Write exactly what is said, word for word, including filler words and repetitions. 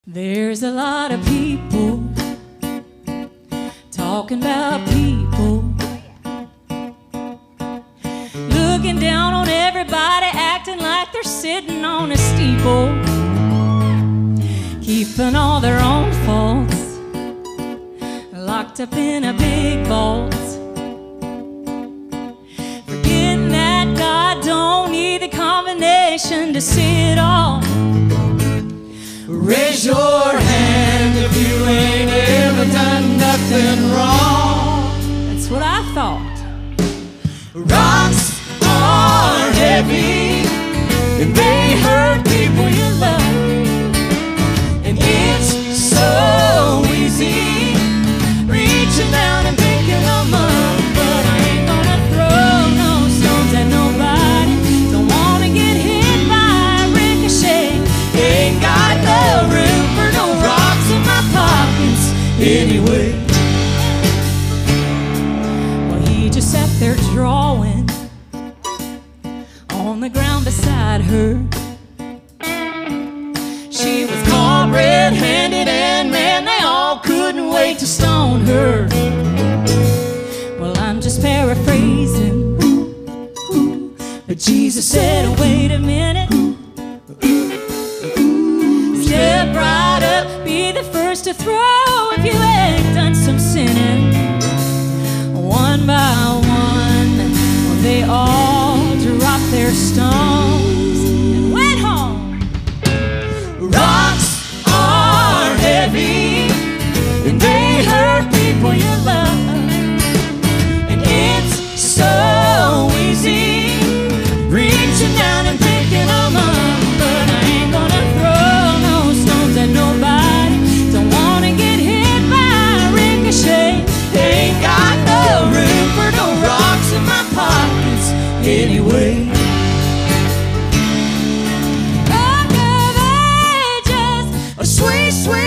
There's a lot of people talking about people, looking down on everybody, acting like they're sitting on a steeple, keeping all their own faults locked up in a big vault, forgetting that God don't need the combination to see it all. Raise your hand if you ain't ever done nothing wrong. That's what I thought. Rocks are heavy and they hurt people you love, and it's so easy reaching down and picking them up. But I ain't gonna throw no stones at nobody. Don't wanna get hit by a ricochet. Ain't got no room for no rocks in my pockets anyway. Well, he just sat there drawing on the ground beside her. She was caught red-handed, and man, they all couldn't wait to stone her. Well, I'm just paraphrasing, but Jesus said, wait a minute, step right up, be the first to throw if you ain't done some sinning. One by one, well, they all dropped their stones and went home. Rocks are heavy and they hurt people you love, and it's so easy reaching down and picking them up. But I ain't gonna throw no stones at nobody. Don't wanna get hit by a ricochet. Ain't got no room for no rocks in my pockets anyway. Rock of Ages, a sweet, sweet